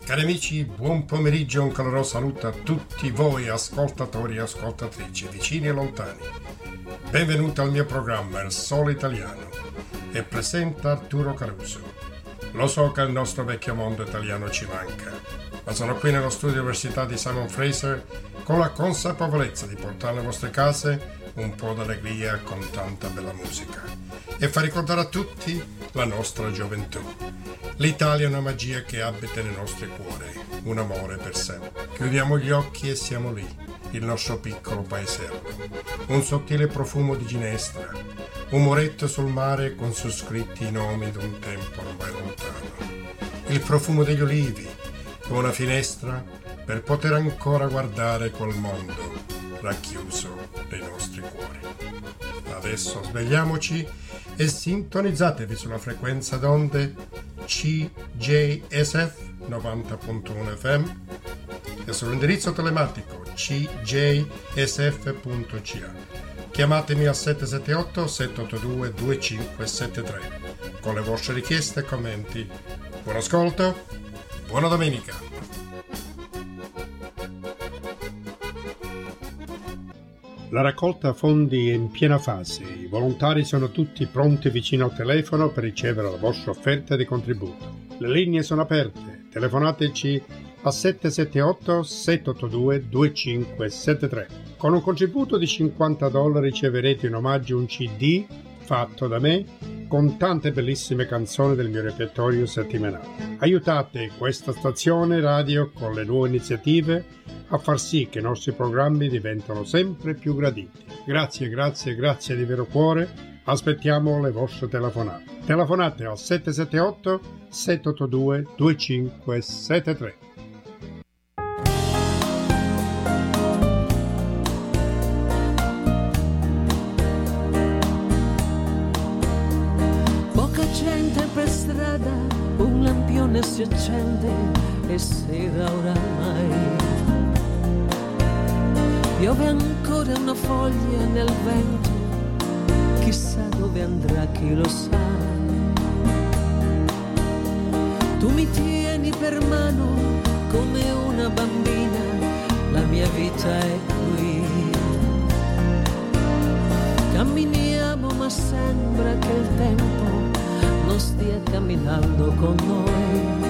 Cari amici, buon pomeriggio e un caloroso saluto a tutti voi ascoltatori e ascoltatrici, vicini e lontani. Benvenuti al mio programma Il Sole Italiano e presenta Arturo Caruso. Lo so che il nostro vecchio mondo italiano ci manca, ma sono qui nello studio Università di Simon Fraser con la consapevolezza di portare alle vostre case un po' d'allegria con tanta bella musica e far ricordare a tutti la nostra gioventù. L'Italia è una magia che abita nei nostri cuori, un amore per sempre. Chiudiamo gli occhi e siamo lì, il nostro piccolo paesello. Un sottile profumo di ginestra, un muretto sul mare con su scritti i nomi d'un tempo ormai lontano. Il profumo degli olivi, con una finestra per poter ancora guardare quel mondo racchiuso nei nostri cuori. Adesso svegliamoci e sintonizzatevi sulla frequenza d'onde CJSF 90.1 FM e sull'indirizzo telematico cjsf.ca. Chiamatemi al 778-782-2573 con le vostre richieste e commenti. Buon ascolto, buona domenica! La raccolta fondi è in piena fase, i volontari sono tutti pronti vicino al telefono per ricevere la vostra offerta di contributo. Le linee sono aperte, telefonateci a 778-782-2573. Con un contributo di $50 riceverete in omaggio un CD fatto da me con tante bellissime canzoni del mio repertorio settimanale. Aiutate questa stazione radio con le nuove iniziative a far sì che i nostri programmi diventano sempre più graditi. Grazie di vero cuore. Aspettiamo le vostre telefonate. Telefonate al 778-782-2573. Poca gente per strada, un lampione si accende e sera oramai. Piove ancora una foglia nel vento, chissà dove andrà, chi lo sa. Tu mi tieni per mano come una bambina, la mia vita è qui. Camminiamo ma sembra che il tempo non stia camminando con noi.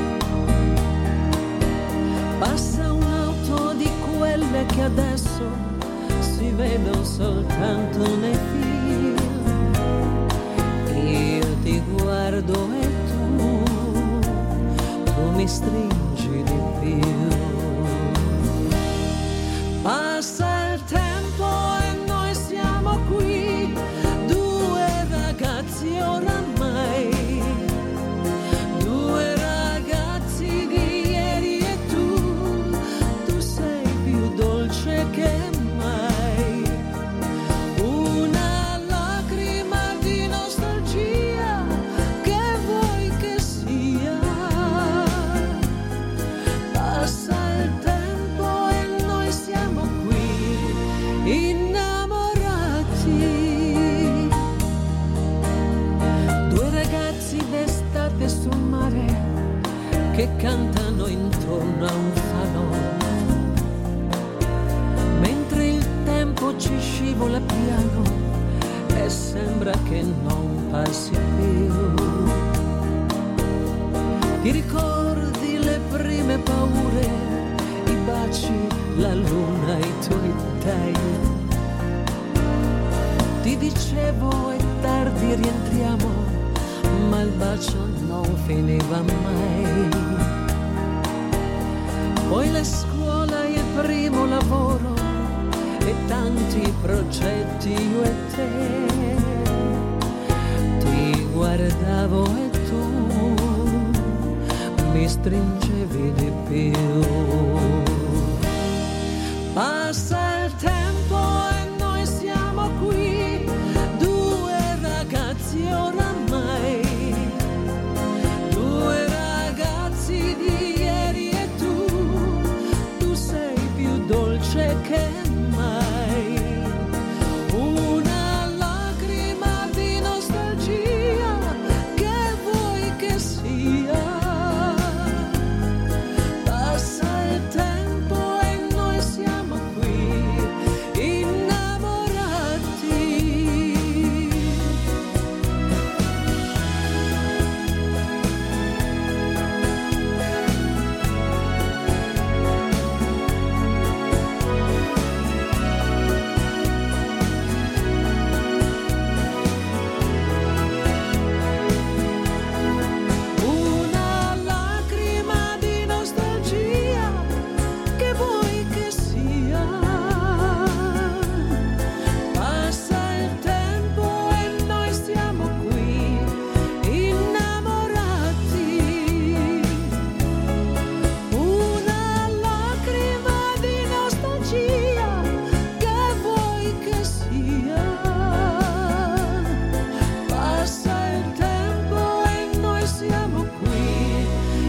Passa un'auto di quelle che adesso si vedono soltanto nei film. Io ti guardo e tu mi stringi di più. Passa il tempo e noi siamo qui, due ragazzi oramai, due ragazzi di ieri e tu sei più dolce che mai. Una lacrima di nostalgia, che vuoi che sia. Passa il tempo e noi siamo qui, innamorati. Due ragazzi d'estate sul mare che cantano intorno a un falò, mentre il tempo ci scivola piano e sembra che non passi più. Ti ricordi le prime paure, i baci, la luna, i tuoi dei? Ti dicevo è tardi, rientriamo, ma il bacio non finiva mai. Poi la scuola e il primo lavoro e tanti progetti io e te. Ti guardavo e tu mi stringevi di più. Passa il tempo e noi siamo qui, due ragazzi oramai, due ragazzi di ieri e tu sei più dolce che mai. Una lacrima di nostalgia, che vuoi che sia.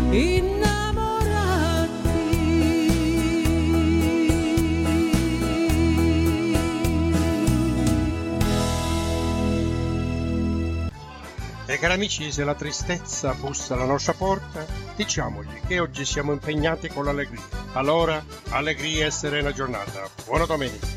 E cari amici, se la tristezza bussa alla nostra porta, diciamogli che oggi siamo impegnati con l'allegria. Allora, allegria e serena giornata. Buona domenica.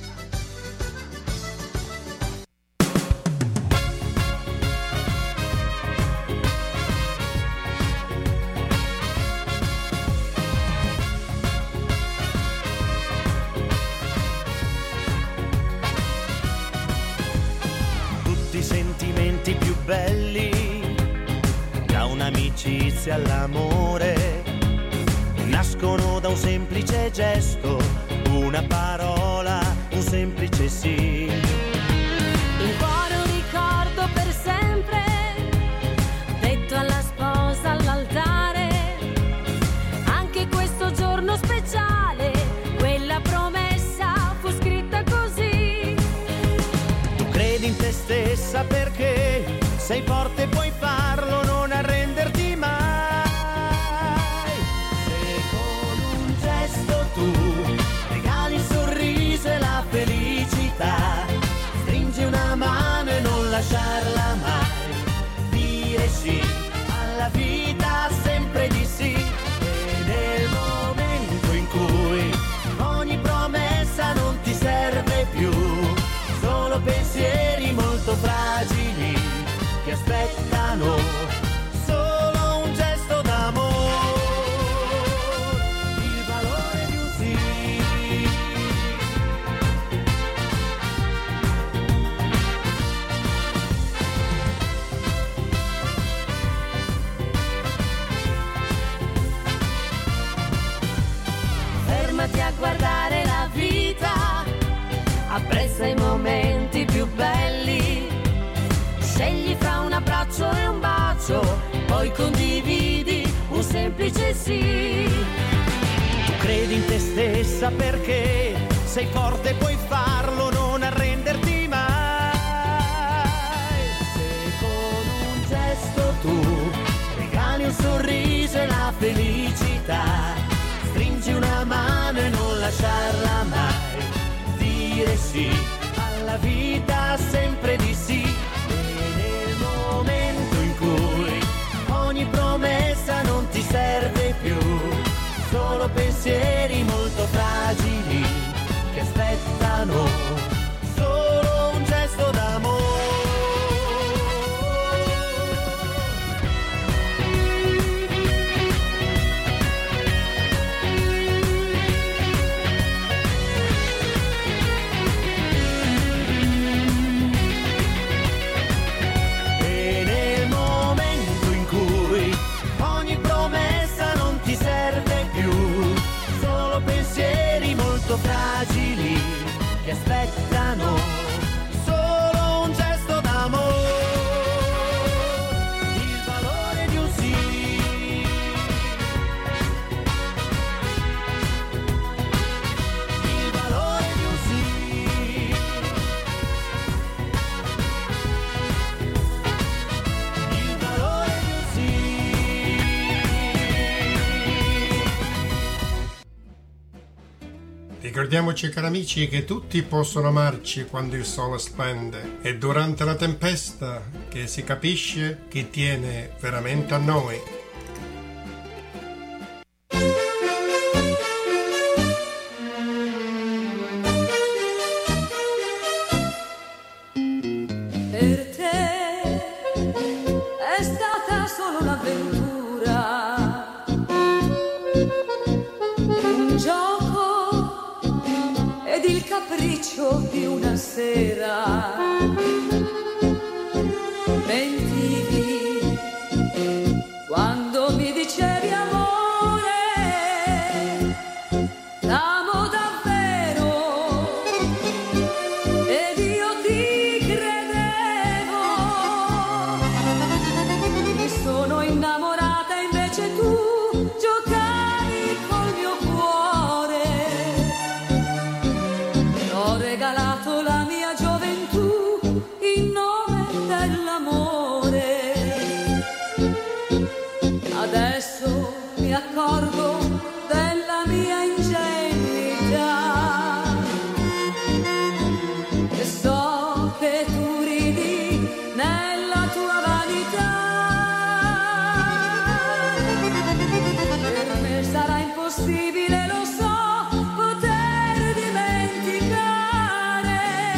Tutti i sentimenti più belli, da un'amicizia all'amore, nascono da un semplice gesto, una parola, un semplice sì. Il cuore un ricordo per sempre, detto alla sposa all'altare. Anche questo giorno speciale, quella promessa fu scritta così. Tu credi in te stessa perché sei forte, puoi farlo, non arrenderti mai. Se con un gesto tu regali il sorriso e la felicità, stringi una mano e non lasciarla mai. Dire sì alla vita, sempre di sì. E nel momento in cui ogni promessa non ti serve più, solo pensieri molto fragili che aspettano solo un gesto d'amore, il valore di un sì. Fermati a guardare la vita, apprezza i momenti più belli. Scegli fra un abbraccio e un bacio, poi condividi un semplice sì. Tu credi in te stessa perché sei forte, puoi farlo, non arrenderti mai. Se con un gesto tu regali un sorriso e la felicità, stringi una mano e non lasciarla mai. Dire sì alla vita, sempre di sì. Nel momento in cui ogni promessa non ti serve più, solo pensieri molto fragili che aspettano solo un gesto d'amore. Fragili che aspettano solo un gesto d'amore, il valore di un sì. Il valore di un sì. Il valore di un sì. Ricordiamoci, cari amici, che tutti possono amarci quando il sole splende, e durante la tempesta che si capisce chi tiene veramente a noi. Per te è stata solo un'avventura, un gioco ed il capriccio di una sera. Mentivi quando mi dicevi amore, t'amo davvero ed io ti credevo. Mi sono innamorata, invece tu giocavi col mio cuore. T'ho regalato la mia gioventù accorgo della mia ingenuità e so che tu ridi nella tua vanità. Per me sarà impossibile, lo so, poter dimenticare.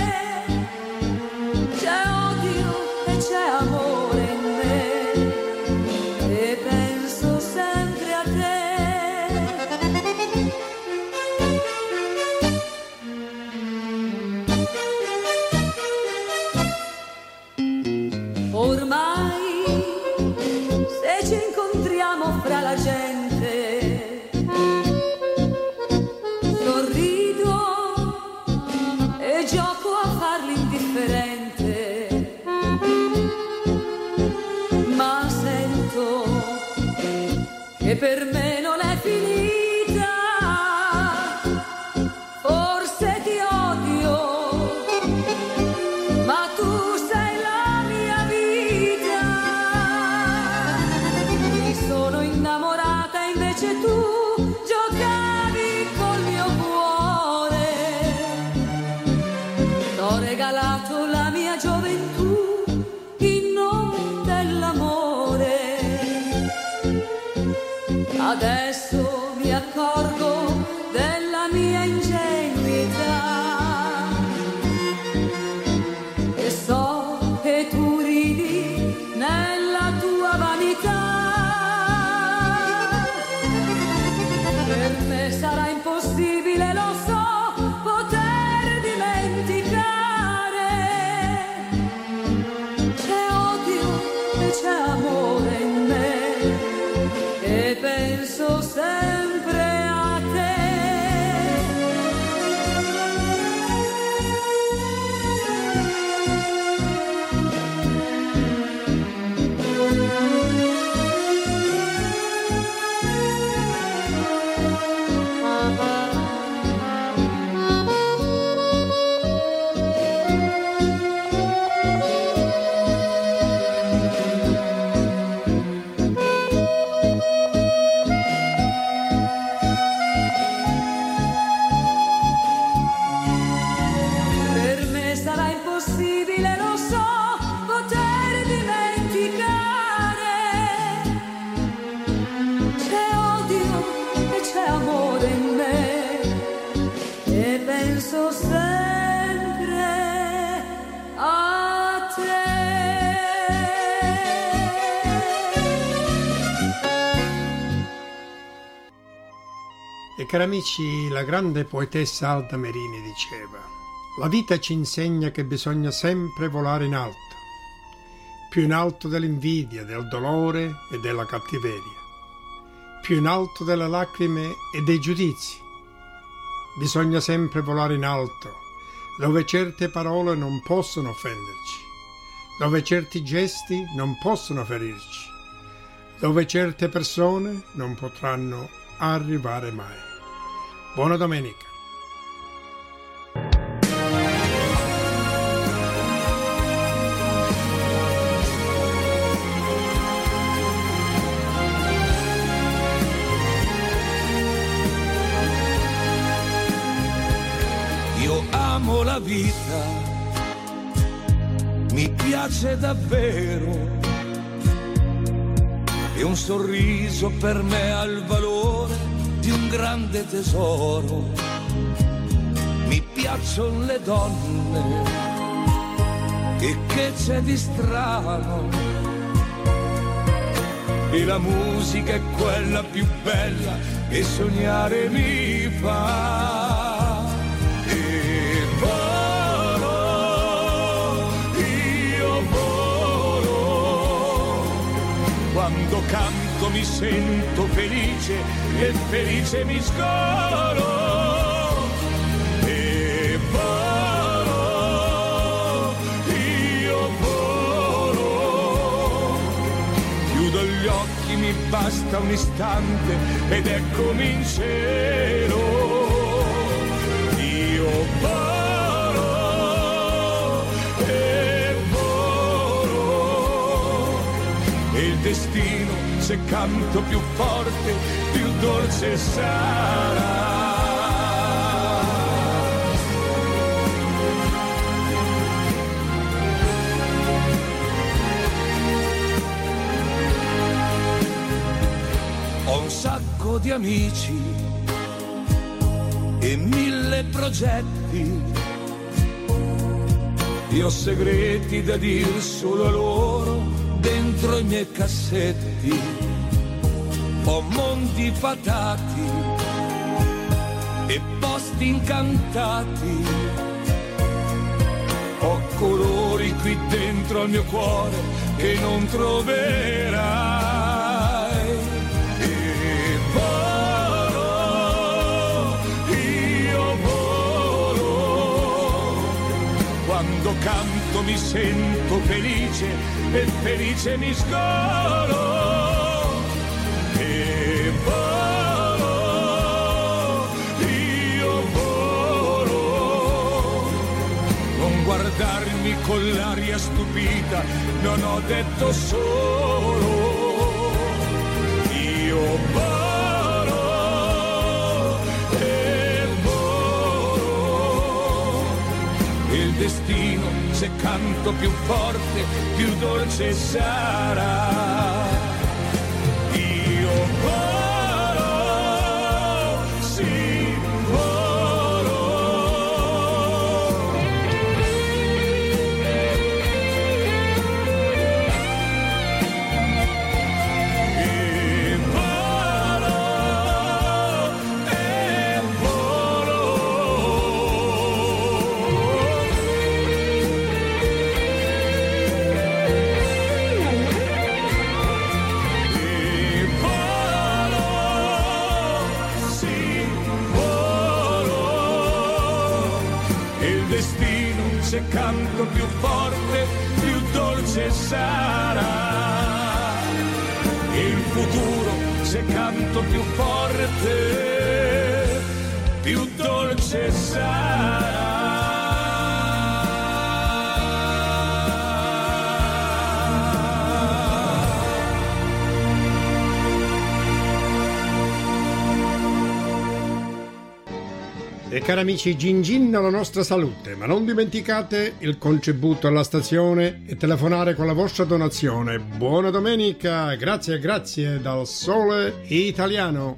C'è odio e c'è amore in me e penso sempre a te. Ormai se ci incontriamo fra la gente, sorrido e gioco a farli indifferente, ma sento che per me non è finita. Forse ti odio, ma tu sei la mia vita. Mi sono innamorata, invece tu giocavi col mio cuore. T'ho regalato la mia gioventù in nome dell'amore. Adesso mi accorgo della mia ingenuità e so che tu ridi nella tua vanità. Per me sarà impossibile, lo so, poter dimenticare. C'è odio e c'è amore in me e penso sempre a te. Per me sarà impossibile, lo so, poter dimenticare. C'è odio e c'è amore in me e penso sempre a te. E cari amici, la grande poetessa Alda Merini diceva: la vita ci insegna che bisogna sempre volare in alto, più in alto dell'invidia, del dolore e della cattiveria, più in alto delle lacrime e dei giudizi. Bisogna sempre volare in alto, dove certe parole non possono offenderci, dove certi gesti non possono ferirci, dove certe persone non potranno arrivare mai. Buona domenica. Io amo la vita, mi piace davvero, e un sorriso per me ha il valore di un grande tesoro. Mi piacciono le donne, e che c'è di strano, e la musica è quella più bella che sognare mi fa. E volo, io volo, quando canto mi sento felice e felice mi scolo. E volo, io volo, chiudo gli occhi, mi basta un istante ed eccomi in cielo. Io volo e volo, e il destino, se canto più forte, dolce sarà. Ho un sacco di amici e 1000 progetti, io ho segreti da dir solo a loro dentro i miei cassetti. Ho mondi fatati e posti incantati, ho colori qui dentro al mio cuore che non troverai. E volo, io volo, quando canto mi sento felice e felice mi scolo. E volo, io volo, non guardarmi con l'aria stupita, non ho detto solo. Io volo e volo, il destino se canto più forte, più dolce sarà. Se canto più forte, più dolce sarà. Il futuro, se canto più forte, più dolce sarà. E cari amici, gin gin alla nostra salute, ma non dimenticate il contributo alla stazione e telefonare con la vostra donazione. Buona domenica, grazie dal Sole Italiano.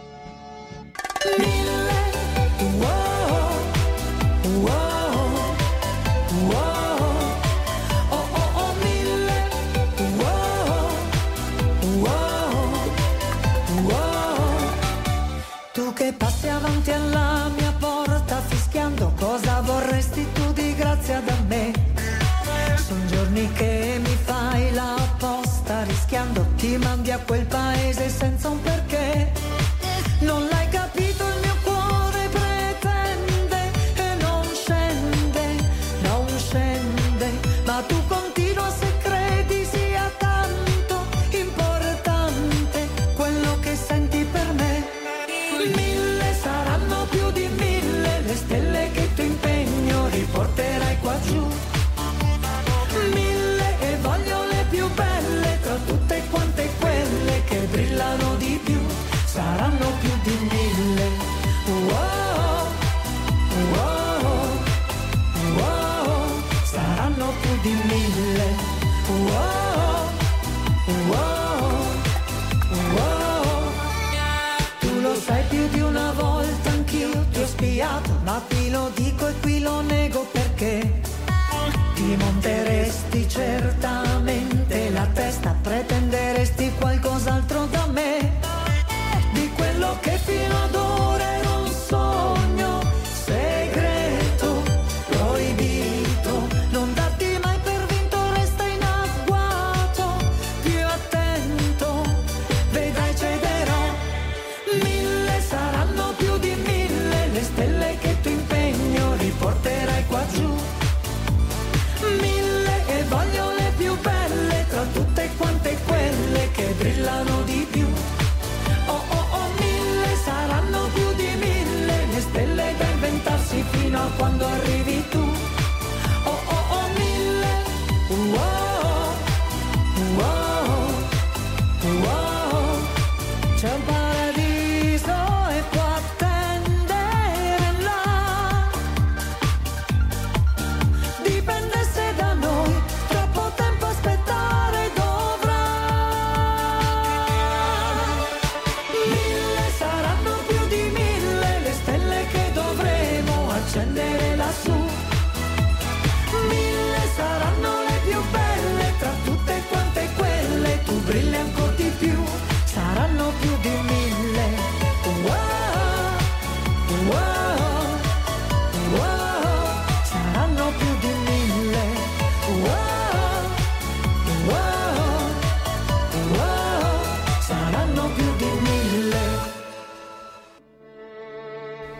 Tu che passi avanti alla mia porta fischiando, cosa vorresti tu di grazia da me? Son giorni che mi fai la posta rischiando, ti mandi a quel paese senza un perché. Non l'hai capito, il mio cuore pretende e non scende, ma tu continua se credi sia tanto importante quello che senti per me. 1000 saranno più di 1000 le stelle che tu impegno riporterai qua giù. 1000 e voglio le più belle tra tutte quante quelle che brillano di più.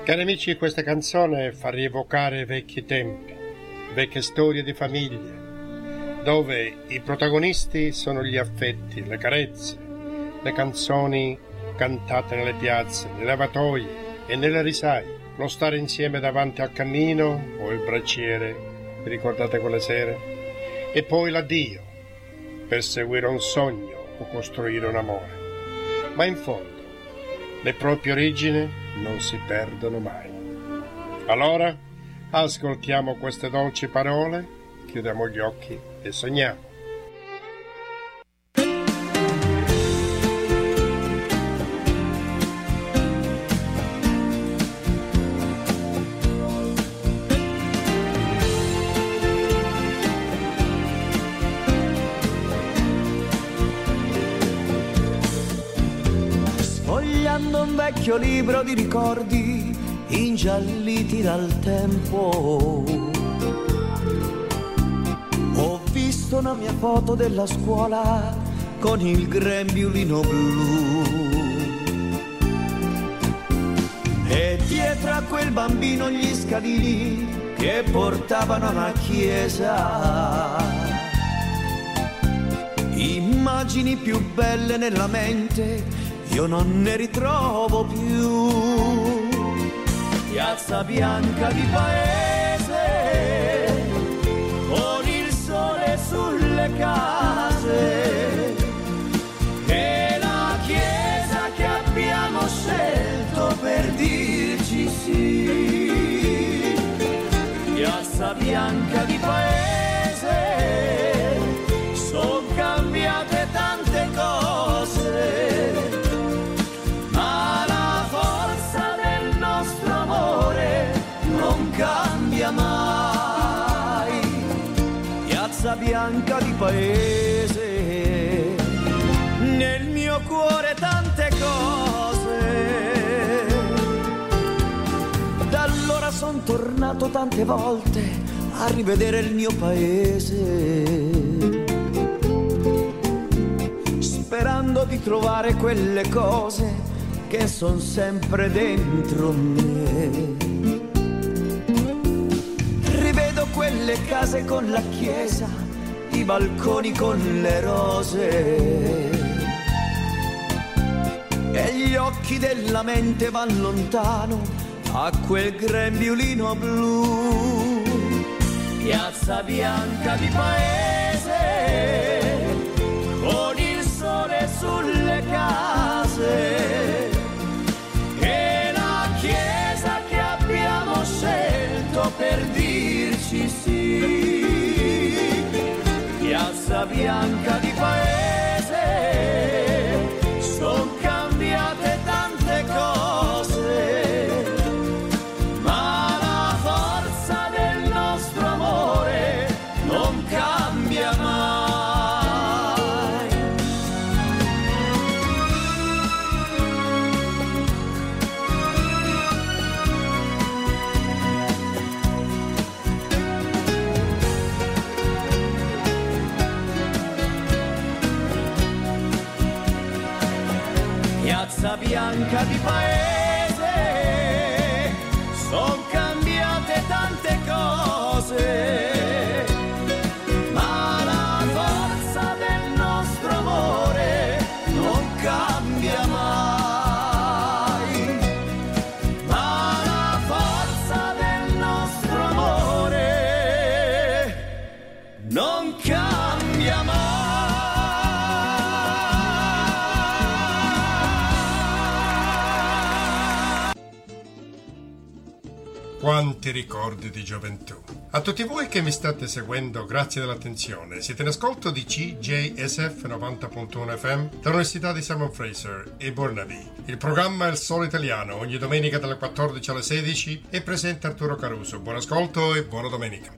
Cari amici, questa canzone fa rievocare vecchi tempi, vecchie storie di famiglie, dove i protagonisti sono gli affetti, le carezze, le canzoni cantate nelle piazze, nei lavatoie e nelle risaie, lo stare insieme davanti al camino o il braciere, vi ricordate quelle sere? E poi l'addio, per seguire un sogno o costruire un amore. Ma in fondo, le proprie origini non si perdono mai. Allora, ascoltiamo queste dolci parole, chiudiamo gli occhi e sogniamo. Un vecchio libro di ricordi ingialliti dal tempo, ho visto una mia foto della scuola con il grembiulino blu e dietro a quel bambino gli scalini che portavano alla chiesa. Immagini più belle nella mente io non ne ritrovo più. Piazza bianca di paese, con il sole sulle case, e la chiesa che abbiamo scelto per dirci sì. Piazza bianca di paese, son cambiate tante cose, cambia mai. Piazza bianca di paese, nel mio cuore tante cose. Da allora son tornato tante volte a rivedere il mio paese, sperando di trovare quelle cose che son sempre dentro me. Quelle case con la chiesa, i balconi con le rose, e gli occhi della mente van lontano a quel grembiulino blu. Piazza bianca di paese, con il sole sulle case, e la chiesa che abbiamo scelto per dirci sì. Piazza bianca di paese, son cambiate tante cose, ma la forza del nostro amore non cambia mai. Piazza bianca di paese, son cambiate tante cose, ma la forza del nostro amore non cambia mai. Ma la forza del nostro amore non cambia mai. Quanti ricordi di gioventù. A tutti voi che mi state seguendo, grazie dell'attenzione. Siete in ascolto di CJSF 90.1 FM dall'Università di Simon Fraser e Burnaby. Il programma è Il Solo Italiano, ogni domenica dalle 14 alle 16 e presenta Arturo Caruso. Buon ascolto e buona domenica.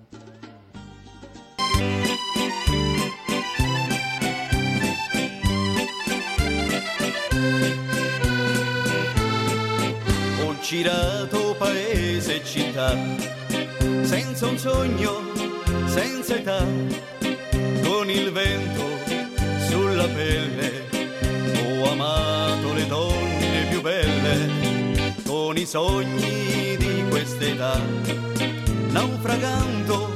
Ho girato paese e città, senza un sogno, senza età, con il vento sulla pelle, ho amato le donne più belle, con con i sogni di quest'età, naufragando